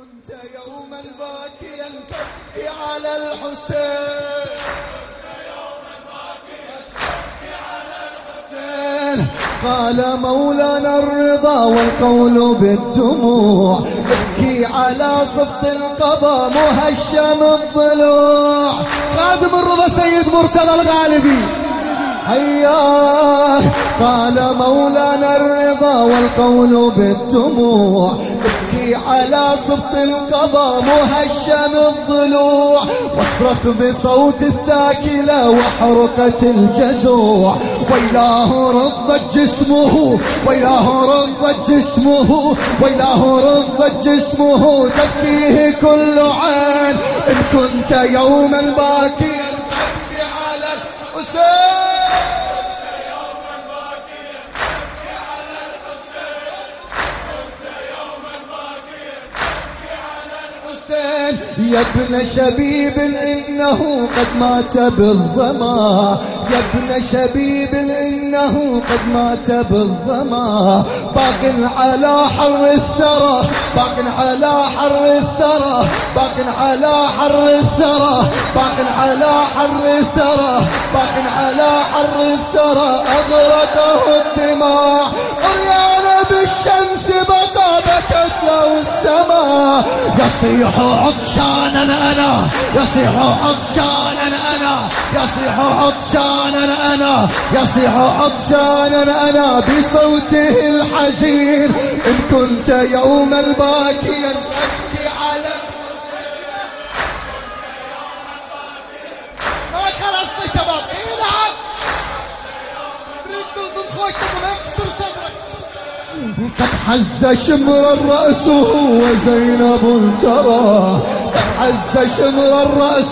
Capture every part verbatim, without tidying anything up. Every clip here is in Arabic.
كنت يوما باكيا تبكي على الحسين، قال مولانا الرضا والقول بالدموع، ابكي على صبط القضاء مهشم الضلوع. خادم الرضا سيد مرتضى الغالبي هياه، قال مولانا الرضا والقول بالدموع، ابكي على صبط القضاء مهشم الضلوع، واصرخ بصوت الثاكلة وحرقة الجزوع، ويلاه رضت جسمه ويلاه رضت جسمه ويلاه رضت جسمه، تبكيه كل عين إن كنت يوما باكيا تبكي على الحسين. يا ابن شبيب إنه قد مات بالظما، يا ابن شبيب إنه قد مات بالظما، باق على حر الثرى باق على حر الثرى باق على حر الثرى باق على حر الثرى باق على حر الثرى، أغرقه الدماء عريان بالشمس بقى بكت له السماء. يصيح عطشانا أنا يصيح عطشانا أنا يصيح عطشانا أنا يصيح عطشانا أنا بصوته الحزين، إن كنت يوما باكيا تبكي على الحسين. ما خلصنا شباب، إيه نعم تريد تلطم خوشتكم اكسر صدرك. قد حز شمر الرأس وزينب ترى، قد حز شمر الرأس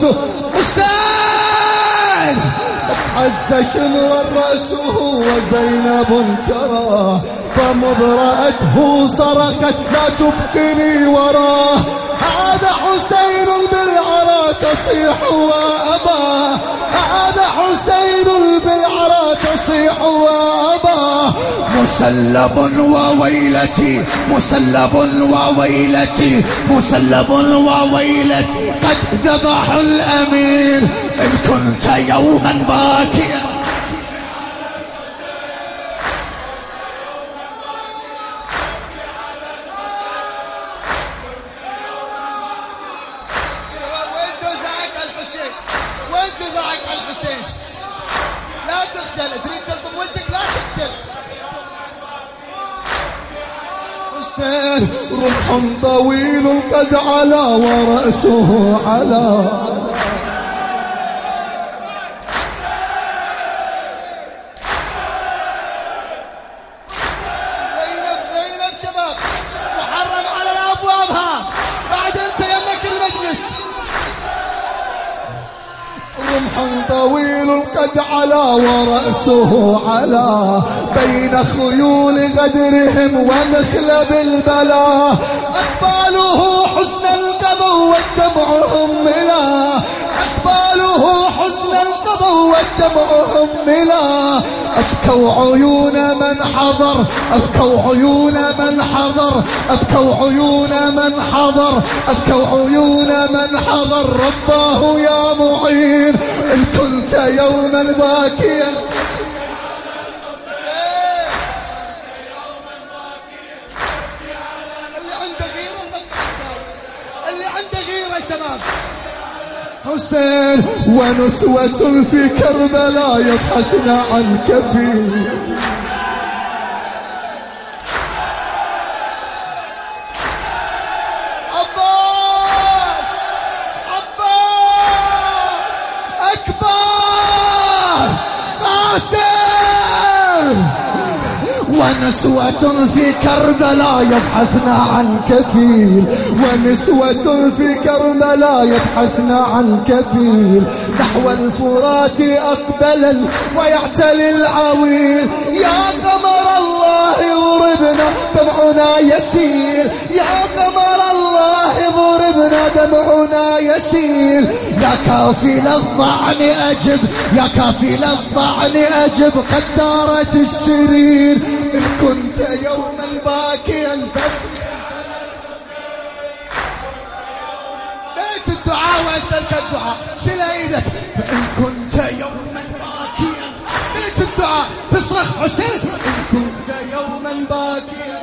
حسين، قد حز شمر الرأس وزينب ترى، فمذ رأته صرخت لا تبقني وراه، هذا حسين بالعرى تصيح وأباه، هذا حسين بالعرى تصيح وأباه، مسلب وويلتي مسلب وويلتي مسلب وويلتي، قد ذبح الأمير إن كنت يوما باكيا. رمح طويل قد علا ورأسه علا، زينب زينب شباب محرم على الأبوابها، بعد انت يمك المجلس. رمح طويل قد علا ورأسه علا، بين خيول غدرهم ومخلب البلاء، أقباله حزن القضوا والدمع هملا، أقباله حزن القضوا والدمع هملا، أبكوا عيون من حضر أبكوا عيون من حضر أبكوا عيون من حضر أبكوا عيون من حضر، رباه يا معين إن كنت يوما باكيا. حسين ونسوة في كربلاء يضحكن عن كفيل، عباس عباس أكبر قاسم، ونسوة في كربلاء يبحثن عن كفيل، ونسوة في كربلاء يبحثن عن كفيل، نحو الفرات أقبلا ويعتلي العويل، يا قمر الله ضربنا دمعنا يسيل، يا قمر الله ضربنا دمعنا يسيل، يا كافل الضعن أجب يا كافل الضعن أجب، قد دارت السرير إن كنت يوما باكيا تبكي على الحسين. أسألك الدعاء شيل ايدك. فإن كنت يوما باكيا بيت الدعاء تصرخ حسين. إن كنت يوما باكيا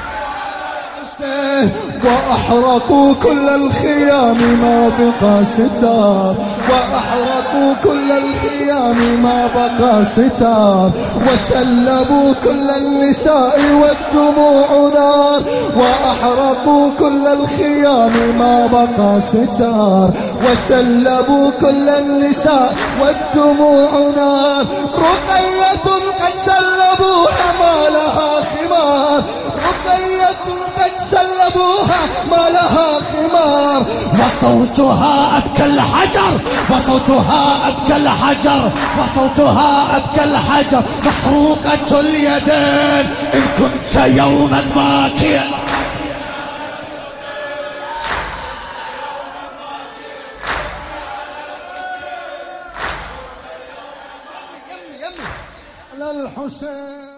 وأحرقوا كل الخيام ما بقى ستار. وأحرقوا كل الخيام ما بقى ستار. وسلبوا كل النساء والدموع نار. وأحرقوا كل الخيام ما بقى ستار. وسلبوا كل النساء والدموع نار. رقية قد سلبوها ما لها خمار. رقية قد سلبوها ما لها خمار. وصوتها أبكى الحجر. وصوتها أبكى الحجر. وصوتها أبكى الحجر. محروقة اليدين. إن كنت يوما باكيا على الحسين.